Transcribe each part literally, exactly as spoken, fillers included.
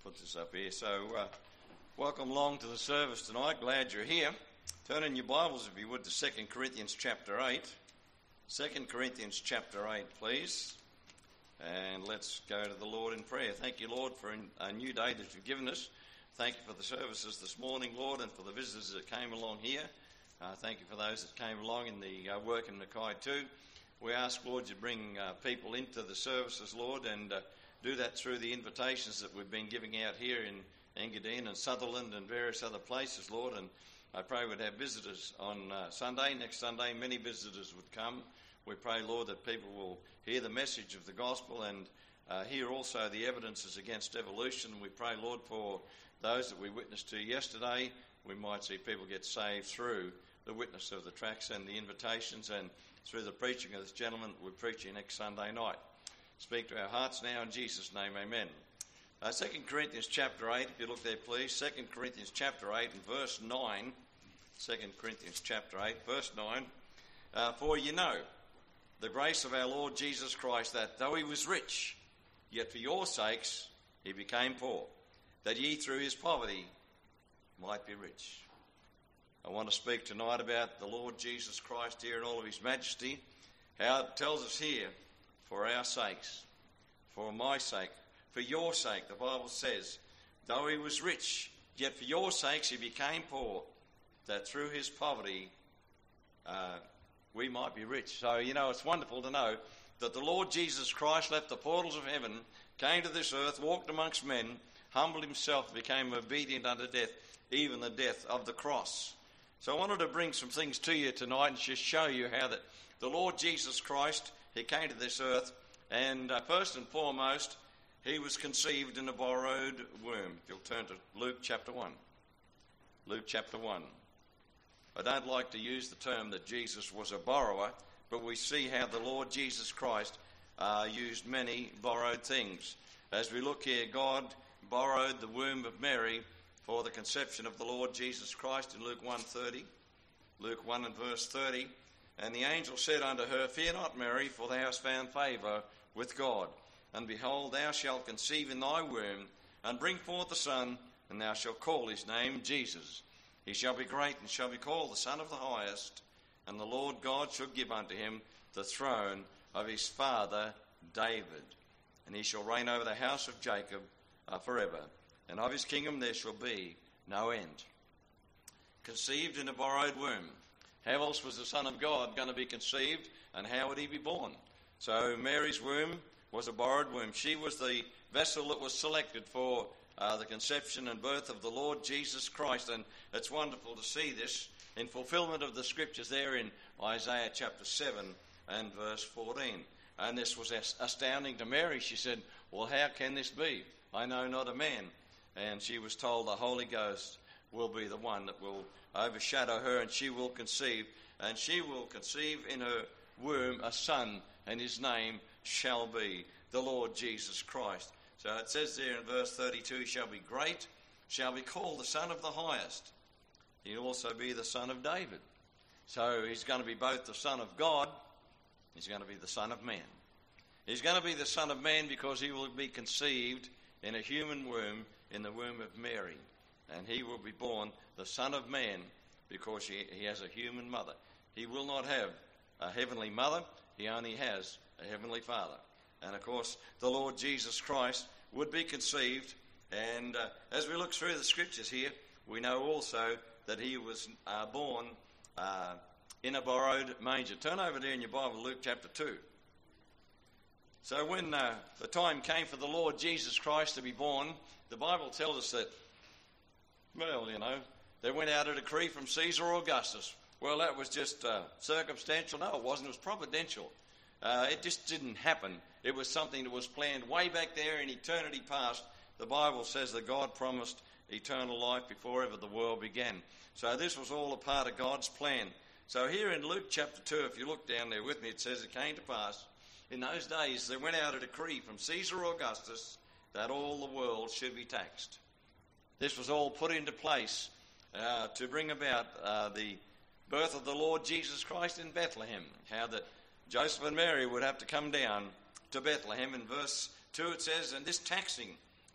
put this up here. So, uh, welcome along to the service tonight. Glad you're here. Turn in your Bibles, if you would, to Second Corinthians chapter eight. Second Corinthians chapter eight, please. And let's go to the Lord in prayer. Thank you, Lord, for a new day that you've given us. Thank you for the services this morning, Lord, and for the visitors that came along here. Uh, thank you for those that came along in the uh, work in Mackay too. We ask, Lord, you bring uh, people into the services, Lord, and uh, do that through the invitations that we've been giving out here in Engadine and Sutherland and various other places, Lord. And I pray we'd have visitors on uh, Sunday. Next Sunday, many visitors would come. We pray, Lord, that people will hear the message of the gospel and uh, hear also the evidences against evolution. We pray, Lord, for those that we witnessed to yesterday, we might see people get saved through the witness of the tracts and the invitations and through the preaching of this gentleman that we're preaching next Sunday night. Speak to our hearts now in Jesus' name, amen. Uh, Second Corinthians chapter eight, if you look there, please. Second Corinthians chapter eight and verse nine. Second Corinthians chapter eight, verse nine. Uh, For you know the grace of our Lord Jesus Christ, that though he was rich, yet for your sakes he became poor, that ye through his poverty might be rich. I want to speak tonight about the Lord Jesus Christ here in all of his majesty. How it tells us here, for our sakes, for my sake, for your sake, the Bible says, though he was rich, yet for your sakes he became poor, that through his poverty uh, we might be rich. So, you know, it's wonderful to know that the Lord Jesus Christ left the portals of heaven, came to this earth, walked amongst men, humbled himself, became obedient unto death, even the death of the cross. So I wanted to bring some things to you tonight and just show you how that the Lord Jesus Christ, he came to this earth, and uh, first and foremost, he was conceived in a borrowed womb. If you'll turn to Luke chapter one. Luke chapter one. I don't like to use the term that Jesus was a borrower, but we see how the Lord Jesus Christ uh, used many borrowed things. As we look here, God borrowed the womb of Mary for the conception of the Lord Jesus Christ in Luke one thirty. Luke one and verse thirty. And the angel said unto her, Fear not, Mary, for thou hast found favour with God. And behold, thou shalt conceive in thy womb, and bring forth a son, and thou shalt call his name Jesus. He shall be great, and shall be called the Son of the Highest. And the Lord God shall give unto him the throne of his father David. And he shall reign over the house of Jacob uh, forever. And of his kingdom there shall be no end. Conceived in a borrowed womb. How else was the Son of God going to be conceived, and how would he be born? So Mary's womb was a borrowed womb. She was the vessel that was selected for uh, the conception and birth of the Lord Jesus Christ. And it's wonderful to see this in fulfillment of the scriptures there in Isaiah chapter seven and verse fourteen. And this was astounding to Mary. She said, well, how can this be? I know not a man. And she was told the Holy Ghost will be the one that will overshadow her, and she will conceive. And she will conceive in her womb a son, and his name shall be the Lord Jesus Christ. So it says there in verse thirty-two, he shall be great, shall be called the Son of the Highest. He'll also be the Son of David. So he's going to be both the Son of God, he's going to be the Son of Man. He's going to be the Son of Man because he will be conceived in a human womb, in the womb of Mary. And he will be born the Son of Man because he, he has a human mother. He will not have a heavenly mother. He only has a heavenly Father. And, of course, the Lord Jesus Christ would be conceived. And uh, as we look through the scriptures here, we know also that he was uh, born uh, in a borrowed manger. Turn over there in your Bible, Luke chapter two. So when uh, the time came for the Lord Jesus Christ to be born, the Bible tells us that, well, you know, there went out a decree from Caesar Augustus. Well, that was just uh, circumstantial. No, it wasn't. It was providential. Uh, it just didn't happen. It was something that was planned way back there in eternity past. The Bible says that God promised eternal life before ever the world began. So this was all a part of God's plan. So here in Luke chapter two, if you look down there with me, it says it came to pass. In those days there went out a decree from Caesar Augustus that all the world should be taxed. This was all put into place uh, to bring about uh, the birth of the Lord Jesus Christ in Bethlehem. How that Joseph and Mary would have to come down to Bethlehem. In verse two it says, and this taxing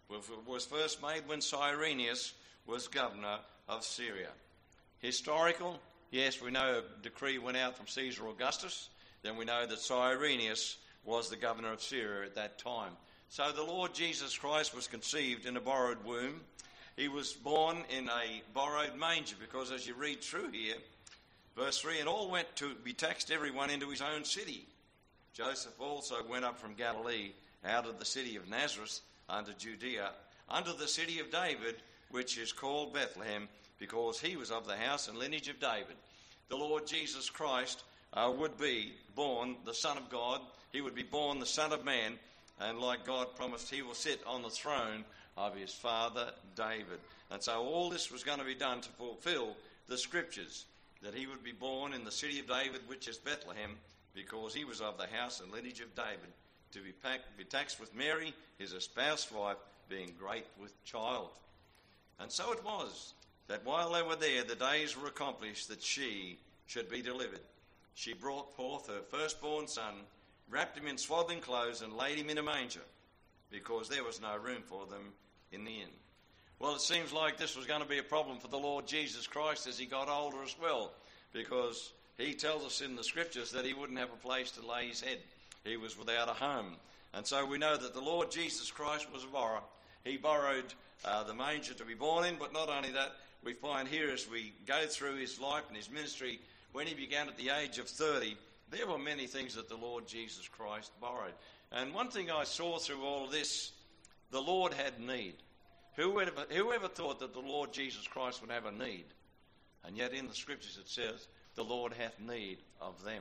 was first made when Cyrenius was governor of Syria. Historical, yes, we know a decree went out from Caesar Augustus. Then we know that Cyrenius was the governor of Syria at that time. So the Lord Jesus Christ was conceived in a borrowed womb. He was born in a borrowed manger, because as you read through here, verse three, and all went to be taxed everyone into his own city. Joseph also went up from Galilee, out of the city of Nazareth, unto Judea, unto the city of David, which is called Bethlehem, because he was of the house and lineage of David. The Lord Jesus Christ uh, would be born the Son of God. He would be born the Son of Man, and like God promised, he will sit on the throne of his father David. And so all this was going to be done to fulfill the scriptures, that he would be born in the city of David, which is Bethlehem, because he was of the house and lineage of David, to be, packed, be taxed with Mary, his espoused wife, being great with child. And so it was, that while they were there, the days were accomplished that she should be delivered. She brought forth her firstborn son, wrapped him in swaddling clothes, and laid him in a manger, because there was no room for them in the inn. Well, it seems like this was going to be a problem for the Lord Jesus Christ as he got older as well, because he tells us in the scriptures that he wouldn't have a place to lay his head. He was without a home. And so we know that the Lord Jesus Christ was a borrower. He borrowed uh, the manger to be born in, but not only that, we find here as we go through his life and his ministry, when he began at the age of thirty, there were many things that the Lord Jesus Christ borrowed. And one thing I saw through all of this, the Lord had need. Whoever, whoever thought that the Lord Jesus Christ would have a need? And yet in the scriptures it says, the Lord hath need of them.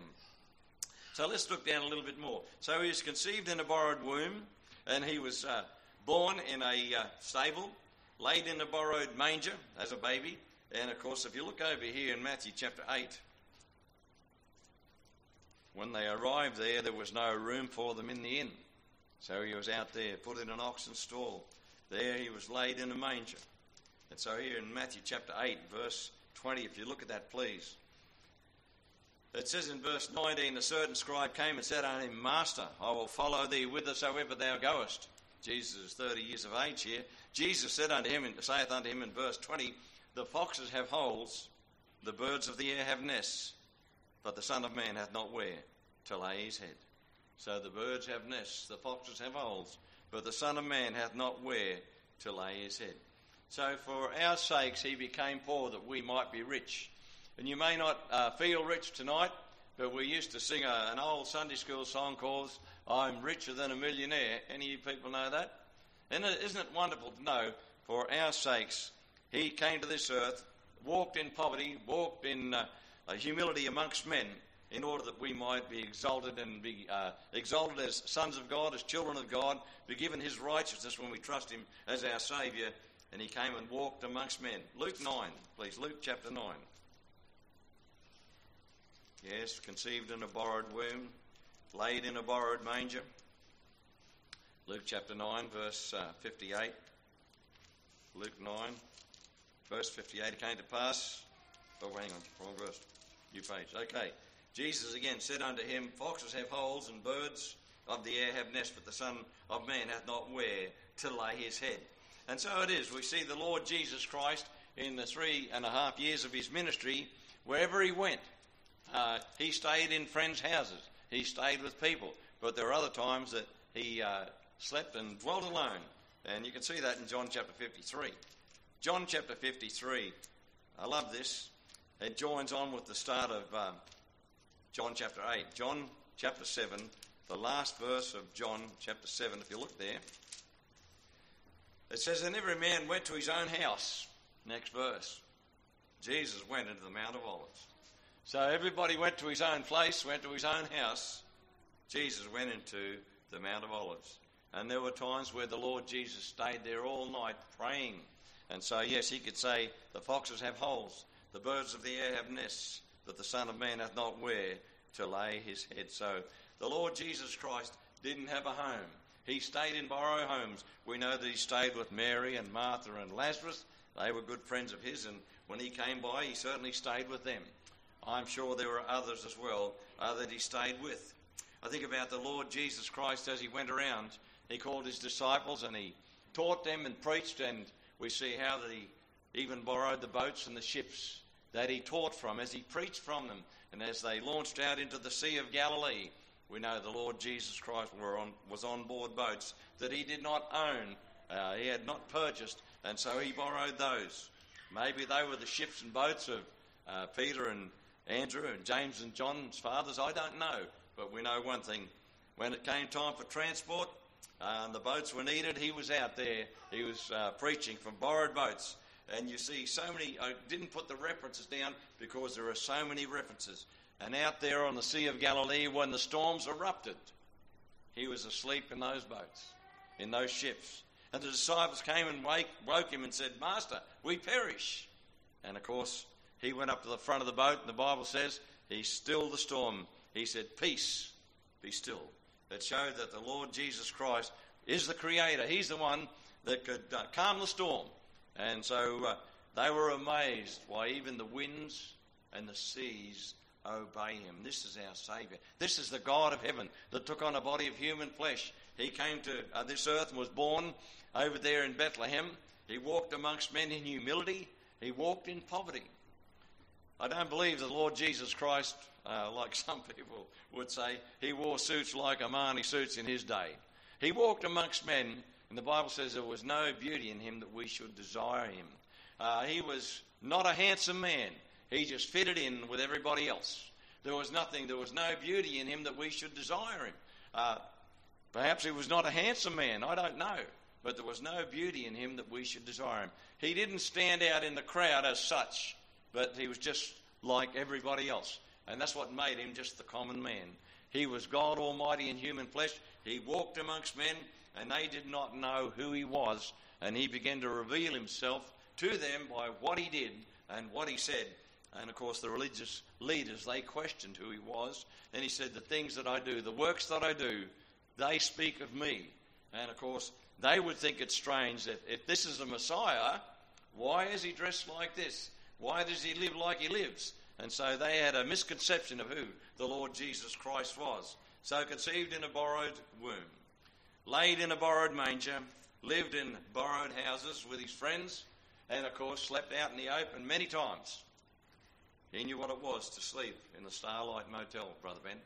So let's look down a little bit more. So he was conceived in a borrowed womb, and he was uh, born in a uh, stable, laid in a borrowed manger as a baby. And of course, if you look over here in Matthew chapter eight, when they arrived there, there was no room for them in the inn. So he was out there, put in an oxen stall. There he was laid in a manger. And so here in Matthew chapter eight, verse twenty, if you look at that, please. It says in verse nineteen, a certain scribe came and said unto him, Master, I will follow thee whithersoever thou goest. Jesus is thirty years of age here. Jesus said unto him, and saith unto him in verse twenty, the foxes have holes, the birds of the air have nests, but the Son of Man hath not where to lay his head. So the birds have nests, the foxes have holes, but the Son of Man hath not where to lay his head. So for our sakes he became poor, that we might be rich. And you may not uh, feel rich tonight, but we used to sing a, an old Sunday school song called I'm Richer Than a Millionaire. Any of you people know that? And isn't it wonderful to know, for our sakes, he came to this earth, walked in poverty, walked in uh, humility amongst men, in order that we might be exalted and be uh, exalted as sons of God, as children of God, be given his righteousness when we trust him as our Saviour. And he came and walked amongst men. Luke nine, please, Luke chapter nine. Yes, conceived in a borrowed womb, laid in a borrowed manger. Luke chapter nine, verse uh, fifty-eight. Luke nine, verse fifty-eight. It came to pass. Oh, hang on, wrong verse. New page. Okay. Jesus again said unto him, foxes have holes, and birds of the air have nests, but the Son of Man hath not where to lay his head. And so it is. We see the Lord Jesus Christ in the three and a half years of his ministry, wherever he went, uh, he stayed in friends' houses. He stayed with people. But there are other times that he uh, slept and dwelt alone. And you can see that in John chapter fifty-three. John chapter fifty-three. I love this. It joins on with the start of um, John chapter eight. John chapter seven, the last verse of John chapter seven, if you look there. It says, and every man went to his own house. Next verse. Jesus went into the Mount of Olives. So everybody went to his own place, went to his own house. Jesus went into the Mount of Olives. And there were times where the Lord Jesus stayed there all night praying. And so, yes, he could say, the foxes have holes, the birds of the air have nests, but the Son of Man hath not where to lay his head. So the Lord Jesus Christ didn't have a home. He stayed in borrowed homes. We know that he stayed with Mary and Martha and Lazarus. They were good friends of his, and when he came by, he certainly stayed with them. I'm sure there were others as well uh, that he stayed with. I think about the Lord Jesus Christ as he went around. He called his disciples and he taught them and preached, and we see how that he even borrowed the boats and the ships that he taught from as he preached from them. And as they launched out into the Sea of Galilee, we know the Lord Jesus Christ were on, was on board boats that he did not own, uh, he had not purchased, and so he borrowed those. Maybe they were the ships and boats of uh, Peter and Andrew and James and John's fathers, I don't know. But we know one thing, when it came time for transport, uh, and the boats were needed, he was out there, he was uh, preaching from borrowed boats. And you see so many, I didn't put the references down because there are so many references. And out there on the Sea of Galilee, when the storms erupted, he was asleep in those boats, in those ships. And the disciples came and wake, woke him and said, Master, we perish. And of course, he went up to the front of the boat, and the Bible says he stilled the storm. He said, peace, be still. That showed that the Lord Jesus Christ is the Creator. He's the one that could uh, calm the storm. And so uh, they were amazed why even the winds and the seas obey him. This is our Saviour. This is the God of heaven that took on a body of human flesh. He came to uh, this earth and was born over there in Bethlehem. He walked amongst men in humility. He walked in poverty. I don't believe the Lord Jesus Christ, uh, like some people would say, he wore suits like Armani suits in his day. He walked amongst men, and the Bible says there was no beauty in him that we should desire him. Uh, he was not a handsome man. He just fitted in with everybody else. There was nothing, there was no beauty in him that we should desire him. Uh, perhaps he was not a handsome man, I don't know. But there was no beauty in him that we should desire him. He didn't stand out in the crowd as such, but he was just like everybody else. And that's what made him just the common man. He was God Almighty in human flesh. He walked amongst men, and they did not know who he was. And he began to reveal himself to them by what he did and what he said. And, of course, the religious leaders, they questioned who he was. And he said, the things that I do, the works that I do, they speak of me. And, of course, they would think it's strange that if this is the Messiah, why is he dressed like this? Why does he live like he lives? And so they had a misconception of who the Lord Jesus Christ was. So conceived in a borrowed womb, laid in a borrowed manger, lived in borrowed houses with his friends, and, of course, slept out in the open many times. He knew what it was to sleep in the Starlight Motel, Brother Ben,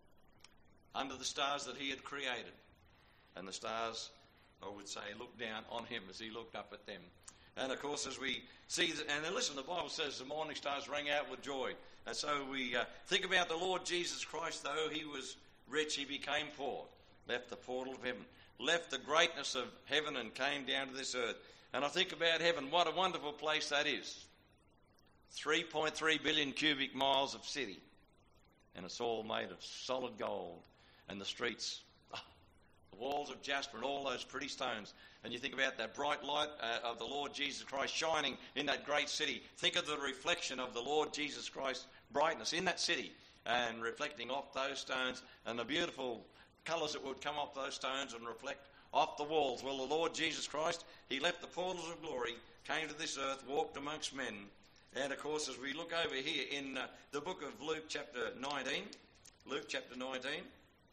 under the stars that he had created. And the stars, I would say, looked down on him as he looked up at them. And, of course, as we see, that, and then listen, the Bible says the morning stars rang out with joy. And so we uh, think about the Lord Jesus Christ, though he was rich, he became poor, left the portal of heaven, left the greatness of heaven and came down to this earth. And I think about heaven, what a wonderful place that is. three point three billion cubic miles of city, and it's all made of solid gold, and the streets, oh, the walls of jasper and all those pretty stones. And you think about that bright light uh, of the Lord Jesus Christ shining in that great city. Think of the reflection of the Lord Jesus Christ's brightness in that city and reflecting off those stones and the beautiful colours that would come off those stones and reflect off the walls. Well, the Lord Jesus Christ, he left the portals of glory, came to this earth, walked amongst men. And, of course, as we look over here in uh, the book of Luke chapter nineteen, Luke chapter nineteen,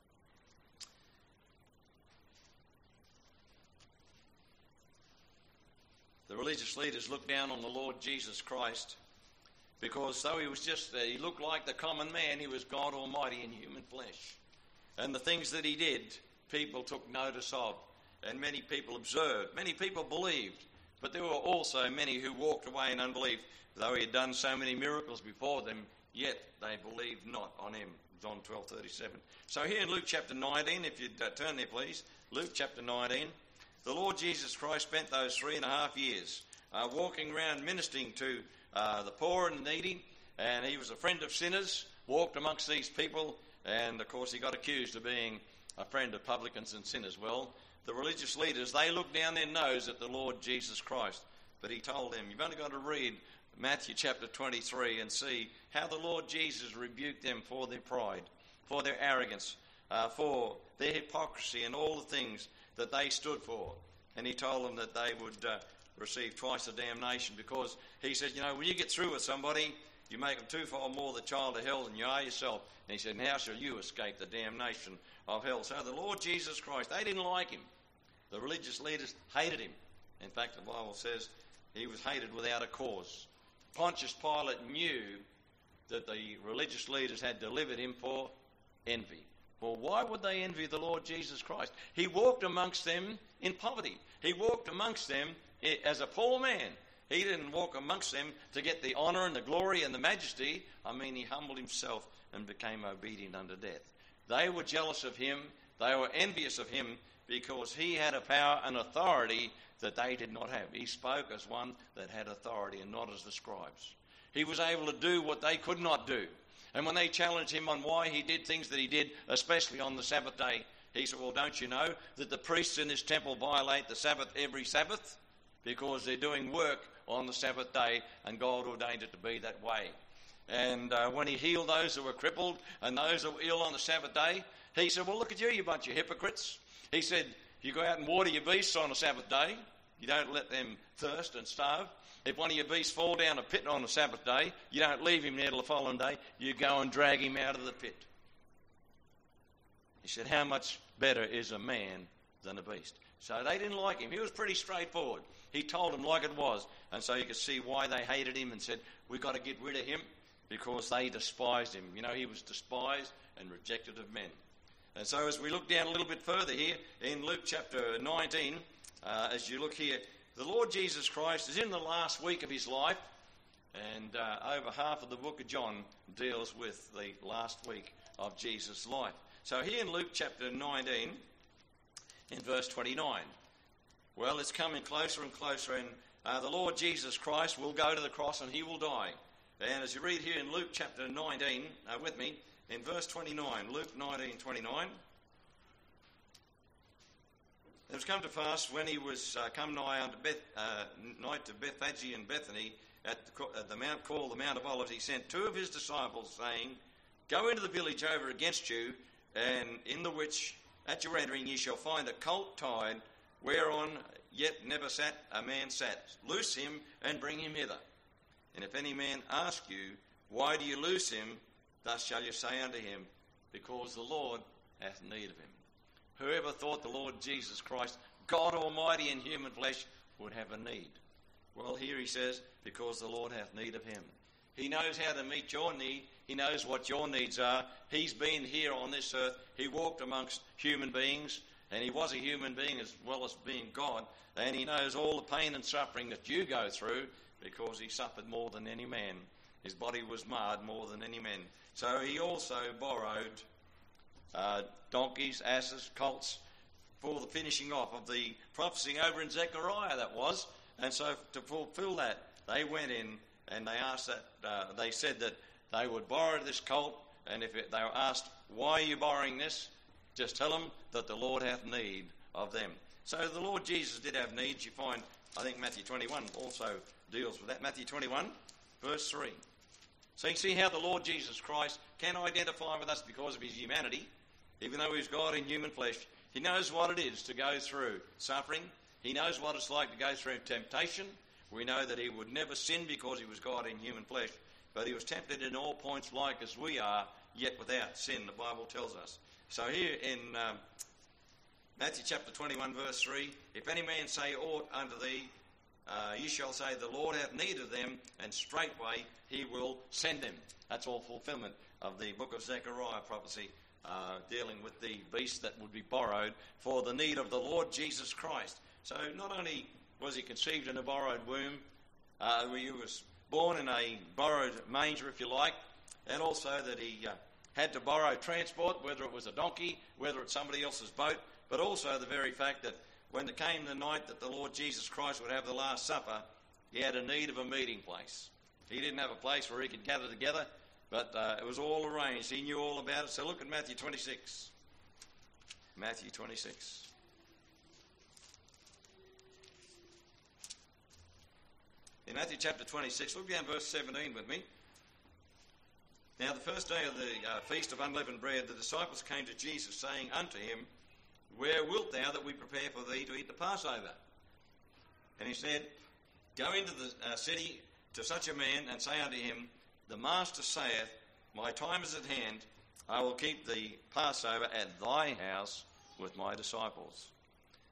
the religious leaders looked down on the Lord Jesus Christ because though he was just, uh, he looked like the common man, he was God Almighty in human flesh. And the things that he did, people took notice of, and many people observed, many people believed. But there were also many who walked away in unbelief. Though he had done so many miracles before them, yet they believed not on him. John twelve thirty-seven. So here in Luke chapter nineteen, if you'd uh, turn there please, Luke chapter nineteen, the Lord Jesus Christ spent those three and a half years uh, walking around ministering to uh, the poor and the needy, and he was a friend of sinners, walked amongst these people, and of course he got accused of being a friend of publicans and sinners. Well, the religious leaders, they looked down their nose at the Lord Jesus Christ, but he told them, you've only got to read Matthew chapter twenty-three and see how the Lord Jesus rebuked them for their pride, for their arrogance, uh, for their hypocrisy and all the things that they stood for. And he told them that they would uh, receive twice the damnation because he said, you know, when you get through with somebody, you make them twofold more the child of hell than you are yourself. And he said, and how shall you escape the damnation of hell? So the Lord Jesus Christ, they didn't like him. The religious leaders hated him. In fact, the Bible says he was hated without a cause. Pontius Pilate knew that the religious leaders had delivered him for envy. Well, why would they envy the Lord Jesus Christ? He walked amongst them in poverty. He walked amongst them as a poor man. He didn't walk amongst them to get the honour and the glory and the majesty. I mean, he humbled himself and became obedient unto death. They were jealous of him. They were envious of him because he had a power and authority that they did not have. He spoke as one that had authority and not as the scribes. He was able to do what they could not do. And when they challenged him on why he did things that he did, especially on the Sabbath day, he said, well, don't you know that the priests in this temple violate the Sabbath every Sabbath? Because they're doing work on the Sabbath day, and God ordained it to be that way. And uh, when he healed those who were crippled and those who were ill on the Sabbath day, he said, well, look at you, you bunch of hypocrites. He said, you go out and water your beasts on a Sabbath day. You don't let them thirst and starve. If one of your beasts fall down a pit on a Sabbath day, you don't leave him there till the following day. You go and drag him out of the pit. He said, how much better is a man than a beast? So they didn't like him. He was pretty straightforward. He told them like it was. And so you could see why they hated him and said, we've got to get rid of him because they despised him. You know, he was despised and rejected of men. And so as we look down a little bit further here in Luke chapter nineteen, uh, as you look here, the Lord Jesus Christ is in the last week of his life, and uh, over half of the book of John deals with the last week of Jesus' life. So here in Luke chapter nineteen, in verse twenty-nine, well, it's coming closer and closer, and uh, the Lord Jesus Christ will go to the cross and he will die. And as you read here in Luke chapter nineteen, uh, with me, in verse twenty-nine, Luke nineteen twenty-nine, it was come to pass when he was uh, come nigh unto Beth, uh, nigh to Bethphage and Bethany at the, at the mount called the Mount of Olives, he sent two of his disciples, saying, go into the village over against you, and in the which at your entering ye shall find a colt tied, whereon yet never sat a man sat. Loose him and bring him hither. And if any man ask you, why do you loose him? Thus shall you say unto him, because the Lord hath need of him. Whoever thought the Lord Jesus Christ, God Almighty in human flesh, would have a need? Well, here he says, because the Lord hath need of him. He knows how to meet your need. He knows what your needs are. He's been here on this earth. He walked amongst human beings, and he was a human being as well as being God. And he knows all the pain and suffering that you go through because he suffered more than any man. His body was marred more than any man. So he also borrowed uh, donkeys, asses, colts for the finishing off of the prophecy over in Zechariah that was. And so to fulfill that, they went in and they asked that, uh, they said that they would borrow this colt, and if it, they were asked, why are you borrowing this? Just tell them that the Lord hath need of them. So the Lord Jesus did have needs. You find, I think Matthew twenty-one also deals with that. Matthew twenty-one, verse three. So you see how the Lord Jesus Christ can identify with us because of his humanity. Even though he's God in human flesh, he knows what it is to go through suffering. He knows what it's like to go through temptation. We know that he would never sin because he was God in human flesh, but he was tempted in all points like as we are, yet without sin, the Bible tells us. So here in um, Matthew chapter twenty-one, verse three, if any man say aught unto thee, uh, you shall say, the Lord hath need of them, and straightway he will send them. That's all fulfillment of the book of Zechariah prophecy, uh, dealing with the beast that would be borrowed for the need of the Lord Jesus Christ. So not only was he conceived in a borrowed womb, uh, he was born in a borrowed manger, if you like, and also that he uh, had to borrow transport, whether it was a donkey, whether it's somebody else's boat, but also the very fact that when there came the night that the Lord Jesus Christ would have the Last Supper, he had a need of a meeting place. He didn't have a place where he could gather together, but uh, it was all arranged. He knew all about it. So look at Matthew twenty-six. Matthew twenty-six. In Matthew chapter twenty-six, look down verse seventeen with me. Now the first day of the uh, feast of unleavened bread, the disciples came to Jesus, saying unto him, where wilt thou that we prepare for thee to eat the Passover? And he said, go into the uh, city to such a man, and say unto him, the Master saith, my time is at hand, I will keep the Passover at thy house with my disciples.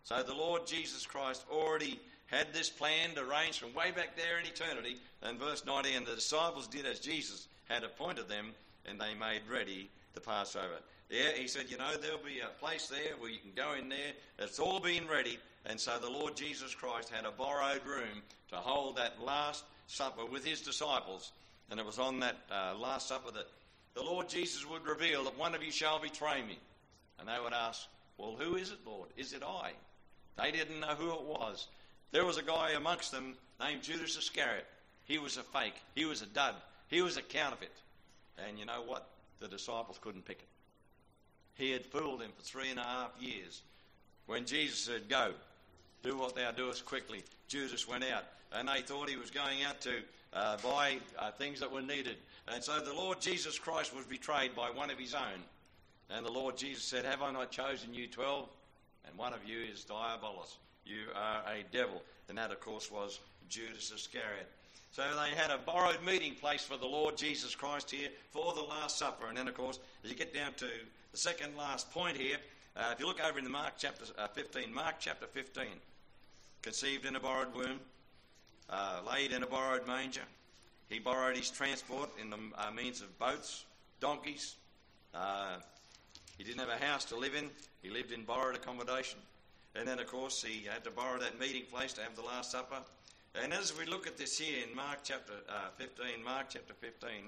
So the Lord Jesus Christ already had this planned, arranged from way back there in eternity. And verse nineteen, the disciples did as Jesus had appointed them, and they made ready the Passover. Yeah, he said, you know, there'll be a place there where you can go in there. It's all been ready. And so the Lord Jesus Christ had a borrowed room to hold that Last Supper with his disciples. And it was on that uh, Last Supper that the Lord Jesus would reveal that one of you shall betray me. And they would ask, well, who is it, Lord? Is it I? They didn't know who it was. There was a guy amongst them named Judas Iscariot. He was a fake. He was a dud. He was a counterfeit. And you know what? The disciples couldn't pick it. He had fooled them for three and a half years. When Jesus said, go, do what thou doest quickly, Judas went out. And they thought he was going out to uh, buy uh, things that were needed. And so the Lord Jesus Christ was betrayed by one of his own. And the Lord Jesus said, have I not chosen you twelve? And one of you is Diabolus. You are a devil. And that, of course, was Judas Iscariot. So they had a borrowed meeting place for the Lord Jesus Christ here for the Last Supper. And then, of course, as you get down to the second last point here, uh, if you look over in the Mark chapter uh, fifteen, Mark chapter fifteen, conceived in a borrowed womb, uh, laid in a borrowed manger. He borrowed his transport in the uh, means of boats, donkeys. Uh, he didn't have a house to live in. He lived in borrowed accommodation. And then, of course, he had to borrow that meeting place to have the Last Supper. And as we look at this here in Mark chapter uh, fifteen, Mark chapter fifteen,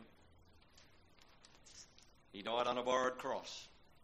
he died on a borrowed cross.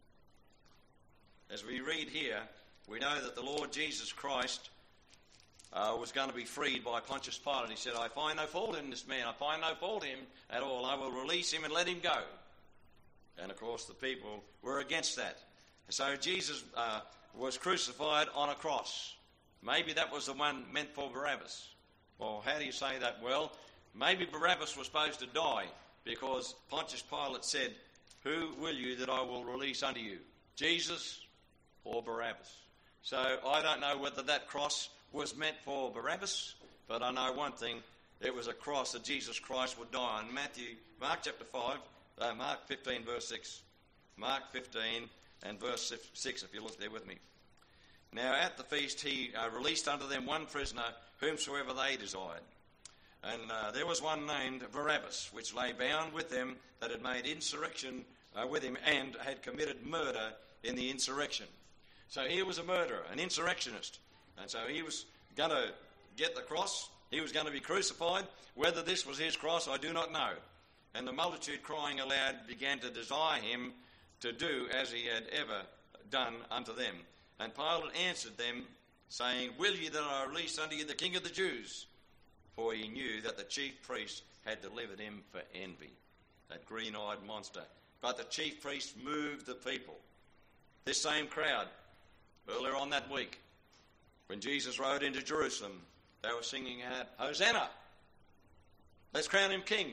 As we read here, we know that the Lord Jesus Christ uh, was going to be freed by Pontius Pilate. He said, I find no fault in this man. I find no fault in him at all. I will release him and let him go. And, of course, the people were against that. So Jesus uh, was crucified on a cross. Maybe that was the one meant for Barabbas. Well, how do you say that? Well, maybe Barabbas was supposed to die because Pontius Pilate said, who will you that I will release unto you? Jesus or Barabbas? So I don't know whether that cross was meant for Barabbas, but I know one thing, it was a cross that Jesus Christ would die on. Matthew, Mark chapter five, uh, Mark fifteen verse six. Mark fifteen and verse six, if you look there with me. Now at the feast he uh, released unto them one prisoner, whomsoever they desired. And uh, there was one named Barabbas, which lay bound with them that had made insurrection uh, with him and had committed murder in the insurrection. So he was a murderer, an insurrectionist. And so he was going to get the cross. He was going to be crucified. Whether this was his cross, I do not know. And the multitude crying aloud began to desire him to do as he had ever done unto them. And Pilate answered them, saying, will ye that I release unto you the King of the Jews? For he knew that the chief priests had delivered him for envy, that green-eyed monster. But the chief priests moved the people. This same crowd, earlier on that week, when Jesus rode into Jerusalem, they were singing out, Hosanna! Let's crown him king.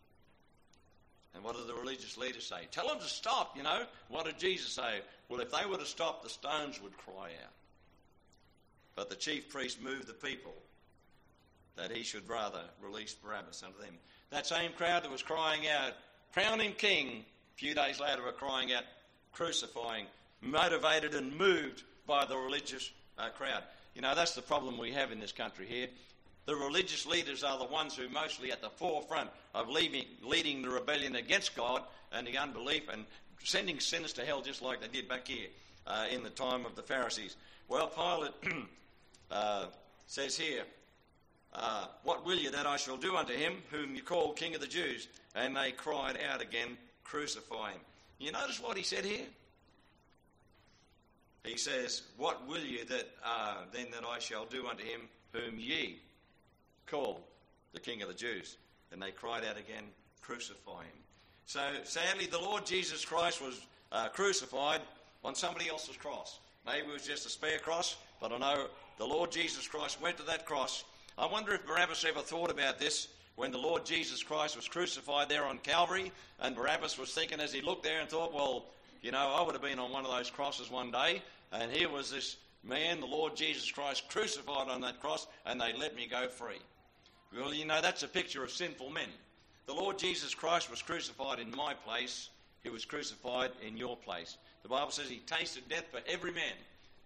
And what did the religious leaders say? Tell them to stop, you know. What did Jesus say? Well, if they were to stop, the stones would cry out. But the chief priest moved the people that he should rather release Barabbas unto them. That same crowd that was crying out, crown him king, a few days later were crying out, crucifying, motivated and moved by the religious uh, crowd. You know, that's the problem we have in this country here. The religious leaders are the ones who are mostly at the forefront of leaving, leading the rebellion against God and the unbelief and sending sinners to hell just like they did back here uh, in the time of the Pharisees. Well, Pilate uh, says here, uh, what will you that I shall do unto him whom you call King of the Jews? And they cried out again, crucify him. You notice what he said here? He says, what will you that uh, then that I shall do unto him whom ye call the King of the Jews? And they cried out again, crucify him. So sadly, the Lord Jesus Christ was uh, crucified on somebody else's cross. Maybe it was just a spare cross, but I know the Lord Jesus Christ went to that cross. I wonder if Barabbas ever thought about this when the Lord Jesus Christ was crucified there on Calvary, and Barabbas was thinking as he looked there and thought, well, you know, I would have been on one of those crosses one day, and here was this man, the Lord Jesus Christ, crucified on that cross, and they let me go free. Well, you know, that's a picture of sinful men. The Lord Jesus Christ was crucified in my place. He was crucified in your place. The Bible says he tasted death for every man.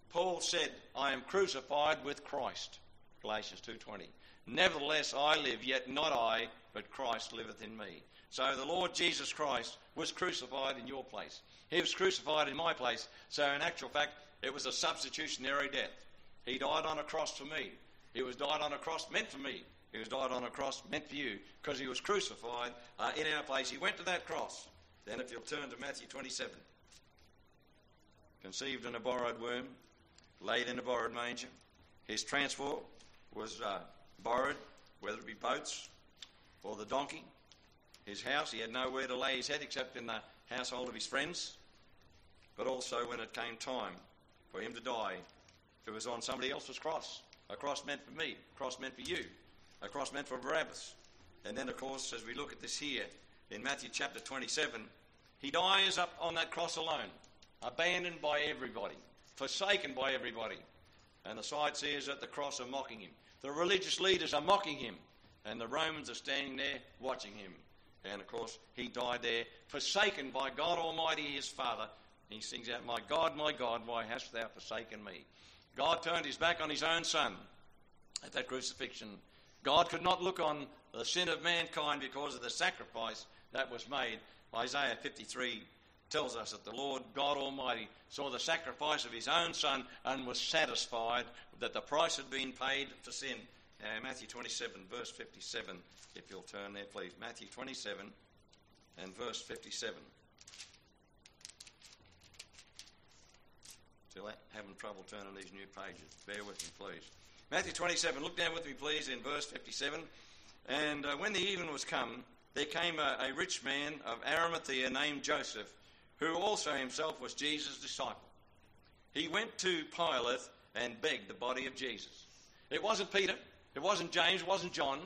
Paul said, I am crucified with Christ, Galatians two twenty. Nevertheless I live, yet not I, but Christ liveth in me. So the Lord Jesus Christ was crucified in your place. He was crucified in my place. So in actual fact, it was a substitutionary death. He died on a cross for me. He was died on a cross meant for me. He was died on a cross meant for you, because he was crucified uh, in our place. He went to that cross. Then if you'll turn to Matthew twenty-seven. Conceived in a borrowed womb, laid in a borrowed manger. His transport was uh, borrowed, whether it be boats or the donkey. His house, he had nowhere to lay his head except in the household of his friends. But also when it came time for him to die, it was on somebody else's cross. A cross meant for me, a cross meant for you, a cross meant for Barabbas. And then, of course, as we look at this here, in Matthew chapter twenty-seven, he dies up on that cross alone, abandoned by everybody, forsaken by everybody. And the sightseers at the cross are mocking him. The religious leaders are mocking him. And the Romans are standing there watching him. And, of course, he died there, forsaken by God Almighty, his Father. He sings out, my God, my God, why hast thou forsaken me? God turned his back on his own son at that crucifixion. God could not look on the sin of mankind because of the sacrifice that was made. Isaiah fifty-three tells us that the Lord God Almighty saw the sacrifice of his own son and was satisfied that the price had been paid for sin. Uh, Matthew twenty-seven, verse fifty-seven, if you'll turn there, please. Matthew twenty-seven and verse fifty-seven. Still having trouble turning these new pages. Bear with me, please. Matthew twenty-seven, look down with me, please, in verse fifty-seven. And uh, when the even was come, there came a, a rich man of Arimathea named Joseph, who also himself was Jesus' disciple. He went to Pilate and begged the body of Jesus. It wasn't Peter. It wasn't James. It wasn't John.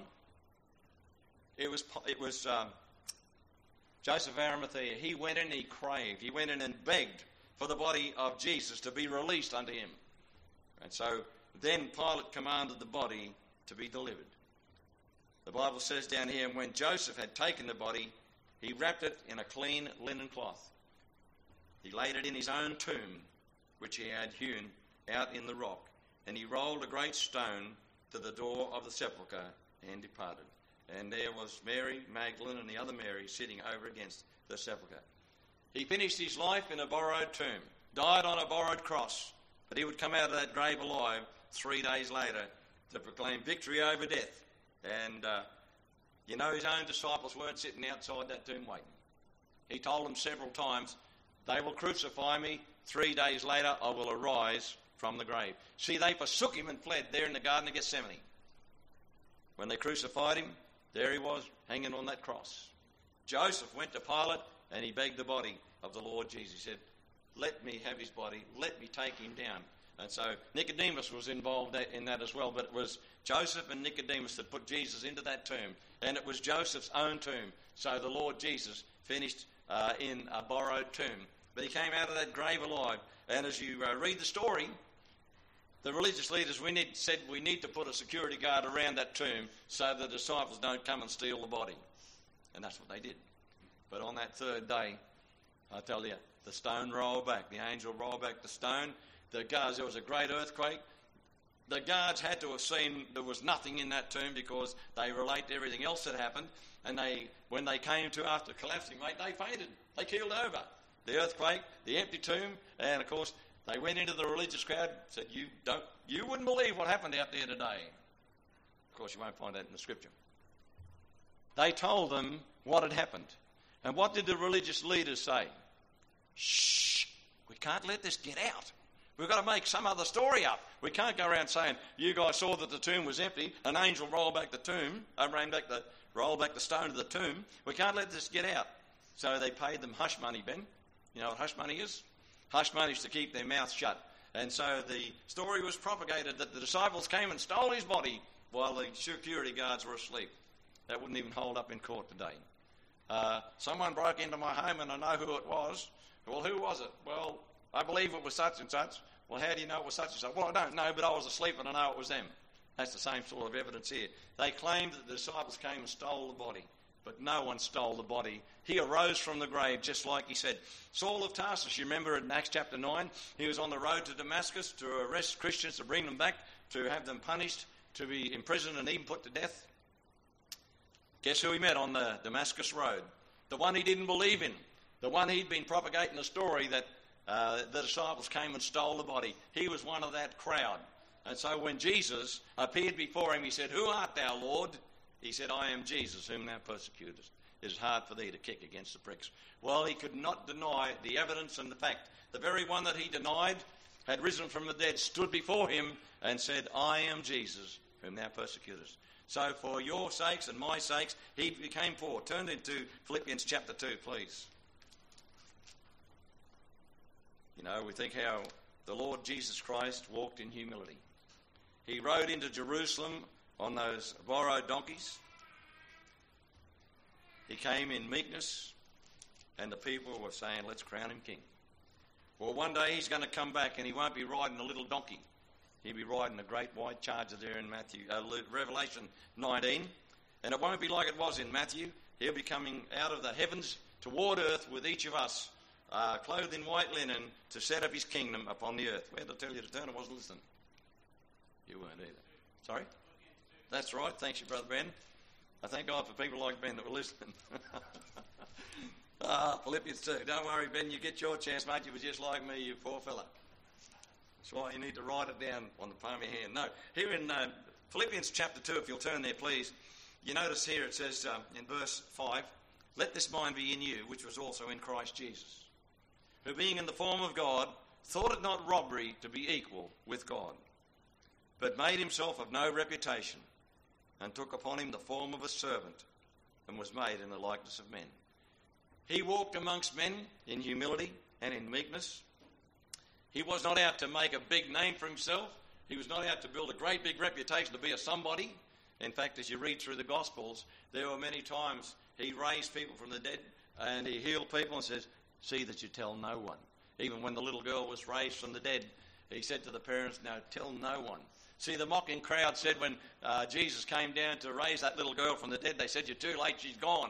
It was it was um, Joseph of Arimathea. He went in and he craved. He went in and begged for the body of Jesus to be released unto him. And so then Pilate commanded the body to be delivered. The Bible says down here, and when Joseph had taken the body, he wrapped it in a clean linen cloth. He laid it in his own tomb, which he had hewn out in the rock, and he rolled a great stone to the door of the sepulchre and departed. And there was Mary Magdalene and the other Mary sitting over against the sepulchre. He finished his life in a borrowed tomb, died on a borrowed cross, but he would come out of that grave alive three days later to proclaim victory over death. And, uh, you know, his own disciples weren't sitting outside that tomb waiting. He told them several times, they will crucify me. Three days later, I will arise from the grave. See, they forsook him and fled there in the Garden of Gethsemane. When they crucified him, there he was, hanging on that cross. Joseph went to Pilate and he begged the body of the Lord Jesus. He said, let me have his body. Let me take him down. And so Nicodemus was involved in that as well, but it was Joseph and Nicodemus that put Jesus into that tomb, and it was Joseph's own tomb. So the Lord Jesus finished uh, in a borrowed tomb, but he came out of that grave alive. And as you uh, read the story, the religious leaders we need, said we need to put a security guard around that tomb so the disciples don't come and steal the body. And that's what they did. But on that third day, I tell you, the stone rolled back. The angel rolled back the stone. The guards, there was a great earthquake. The guards had to have seen there was nothing in that tomb because they relate to everything else that happened. And they, when they came to after collapsing, mate, they fainted. They keeled over. The earthquake, the empty tomb, and of course they went into the religious crowd. Said, "You don't, you wouldn't believe what happened out there today." Of course, you won't find that in the scripture. They told them what had happened, and what did the religious leaders say? Shh! We can't let this get out. We've got to make some other story up. We can't go around saying, you guys saw that the tomb was empty, an angel rolled back the tomb, uh, ran back the, rolled back the stone to the tomb. We can't let this get out. So they paid them hush money, Ben. You know what hush money is? Hush money is to keep their mouths shut. And so the story was propagated that the disciples came and stole his body while the security guards were asleep. That wouldn't even hold up in court today. Uh, someone broke into my home and I know who it was. Well, who was it? Well, I believe it was such and such. Well, how do you know it was such and such? Well, I don't know, but I was asleep and I know it was them. That's the same sort of evidence here. They claimed that the disciples came and stole the body. but no one stole the body. He arose from the grave, just like he said. Saul of Tarsus, you remember in Acts chapter nine, he was on the road to Damascus to arrest Christians, to bring them back, to have them punished, to be imprisoned and even put to death. Guess who he met on the Damascus road? The one he didn't believe in. The one he'd been propagating the story that uh, the disciples came and stole the body. He was one of that crowd. And so when Jesus appeared before him, he said, "Who art thou, Lord?" He said, "I am Jesus, whom thou persecutest. It is hard for thee to kick against the pricks." Well, he could not deny the evidence and the fact. The very one that he denied had risen from the dead, stood before him and said, "I am Jesus, whom thou persecutest." So for your sakes and my sakes, he became poor. Turn into Philippians chapter two, please. You know, we think how the Lord Jesus Christ walked in humility. He rode into Jerusalem on those borrowed donkeys. He came in meekness, and the people were saying, "Let's crown him king." Well, one day he's going to come back, and he won't be riding a little donkey. He'll be riding a great white charger there in Matthew, uh, Revelation nineteen. And it won't be like it was in Matthew. He'll be coming out of the heavens toward earth with each of us, uh, clothed in white linen, to set up his kingdom upon the earth. Where did I tell you to turn? I wasn't listening. You weren't either. Sorry? That's right. Thanks you, Brother Ben. I thank God for people like Ben that were listening. ah, Philippians two. Don't worry, Ben, you get your chance, mate. You were just like me, you poor fella. That's why you need to write it down on the palm of your hand. No, here in uh, Philippians chapter two, if you'll turn there, please, you notice here it says uh, in verse five, "Let this mind be in you, which was also in Christ Jesus, who being in the form of God, thought it not robbery to be equal with God, but made himself of no reputation, and took upon him the form of a servant, and was made in the likeness of men." He walked amongst men in humility and in meekness. He was not out to make a big name for himself. He was not out to build a great big reputation to be a somebody. In fact, as you read through the Gospels, there were many times he raised people from the dead and he healed people and says, "See that you tell no one." Even when the little girl was raised from the dead, he said to the parents, "No, tell no one." See, the mocking crowd said when uh, Jesus came down to raise that little girl from the dead, they said, "You're too late, she's gone."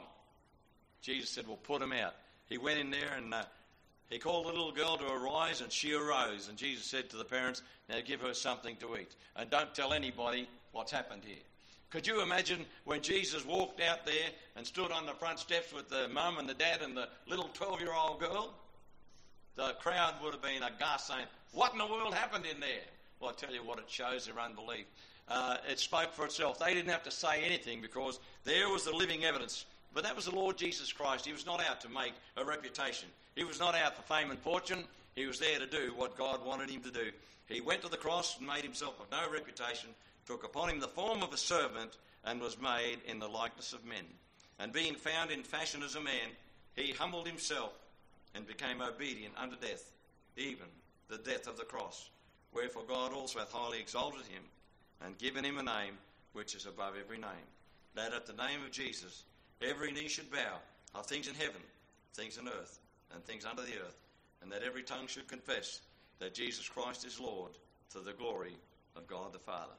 Jesus said, "Well, put him out." He went in there and uh, he called the little girl to arise, and she arose. And Jesus said to the parents, "Now give her something to eat. And don't tell anybody what's happened here." Could you imagine when Jesus walked out there and stood on the front steps with the mum and the dad and the little twelve-year-old girl? The crowd would have been aghast, saying, "What in the world happened in there?" Well, I tell you what, it shows their unbelief. Uh, it spoke for itself. They didn't have to say anything because there was the living evidence. But that was the Lord Jesus Christ. He was not out to make a reputation. He was not out for fame and fortune. He was there to do what God wanted him to do. He went to the cross and made himself of no reputation, took upon him the form of a servant, and was made in the likeness of men. And being found in fashion as a man, he humbled himself and became obedient unto death, even the death of the cross. Wherefore God also hath highly exalted him, and given him a name which is above every name, that at the name of Jesus every knee should bow, of things in heaven, things in earth, and things under the earth, and that every tongue should confess that Jesus Christ is Lord, to the glory of God the Father.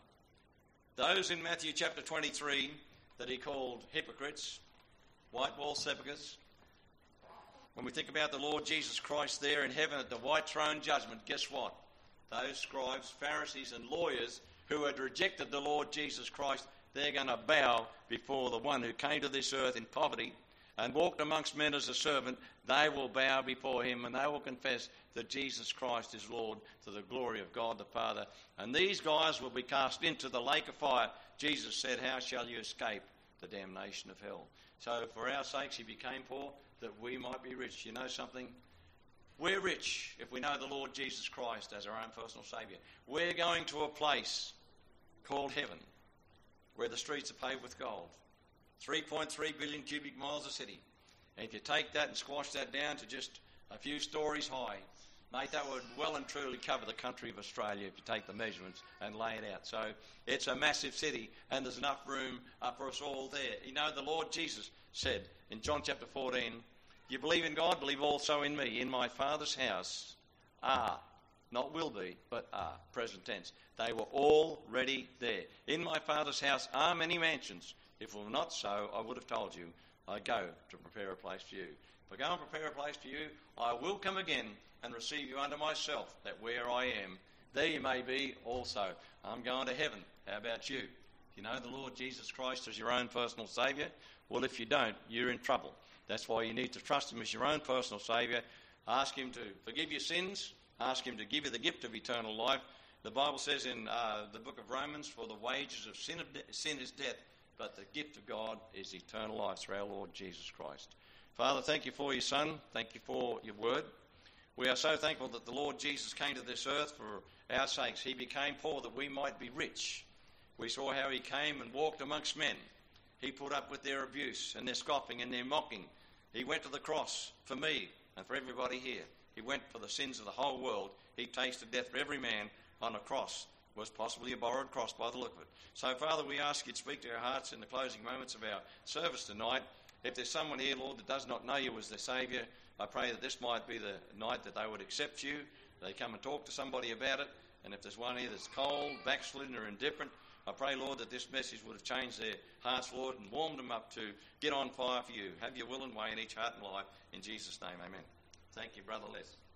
Those in Matthew chapter twenty-three that he called hypocrites, white-wall sepulchres, when we think about the Lord Jesus Christ there in heaven at the white throne judgment, guess what? Those scribes, Pharisees, and lawyers who had rejected the Lord Jesus Christ, they're going to bow before the one who came to this earth in poverty and walked amongst men as a servant. They will bow before him and they will confess that Jesus Christ is Lord, to the glory of God the Father. And these guys will be cast into the lake of fire. Jesus said, "How shall you escape the damnation of hell?" So for our sakes he became poor, that we might be rich. You know something? We're rich if we know the Lord Jesus Christ as our own personal Saviour. We're going to a place called heaven, where the streets are paved with gold. three point three billion cubic miles a city. And if you take that and squash that down to just a few stories high, mate, that would well and truly cover the country of Australia if you take the measurements and lay it out. So it's a massive city, and there's enough room uh, for us all there. You know, the Lord Jesus said in John chapter fourteen, "You believe in God, believe also in me. In my Father's house are," not will be, but are, present tense. They were already there. "In my Father's house are many mansions. If it were not so, I would have told you. I go to prepare a place for you. If I go and prepare a place for you, I will come again and receive you unto myself, that where I am, there you may be also. I'm going to heaven. How about you? If you know the Lord Jesus Christ as your own personal Saviour, well, if you don't, you're in trouble. That's why you need to trust him as your own personal Saviour. Ask him to forgive your sins. Ask him to give you the gift of eternal life. The Bible says in uh, the book of Romans, for the wages of sin, of de- sin is death, but the gift of God is eternal life through our Lord Jesus Christ. Father, thank you for your Son. Thank you for your word. We are so thankful that the Lord Jesus came to this earth for our sakes. He became poor that we might be rich. We saw how he came and walked amongst men. He put up with their abuse and their scoffing and their mocking. He went to the cross for me and for everybody here. He went for the sins of the whole world. He tasted death for every man on a cross. It was possibly a borrowed cross by the look of it. So, Father, we ask you to speak to our hearts in the closing moments of our service tonight. If there's someone here, Lord, that does not know you as their Saviour, I pray that this might be the night that they would accept you. They come and talk to somebody about it. And if there's one here that's cold, backslidden or indifferent, I pray, Lord, that this message would have changed their hearts, Lord, and warmed them up to get on fire for you. Have your will and way in each heart and life. In Jesus' name, amen. Thank you, Brother Les.